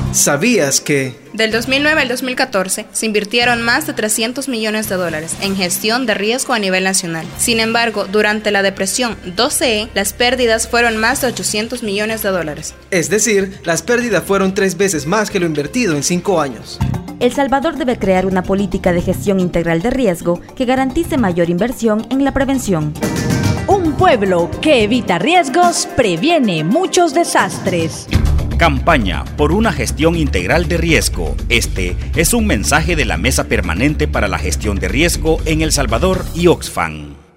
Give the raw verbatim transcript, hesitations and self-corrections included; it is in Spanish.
¿Sabías que? Del dos mil nueve al dos mil catorce se invirtieron más de trescientos millones de dólares en gestión de riesgo a nivel nacional. Sin embargo, durante la depresión doce E, las pérdidas fueron más de ochocientos millones de dólares. Es decir, las pérdidas fueron tres veces más que lo invertido en cinco años. El Salvador debe crear una política de gestión integral de riesgo que garantice mayor inversión en la prevención. Un pueblo que evita riesgos previene muchos desastres. Campaña por una gestión integral de riesgo. Este es un mensaje de la Mesa Permanente para la Gestión de Riesgo en El Salvador y Oxfam.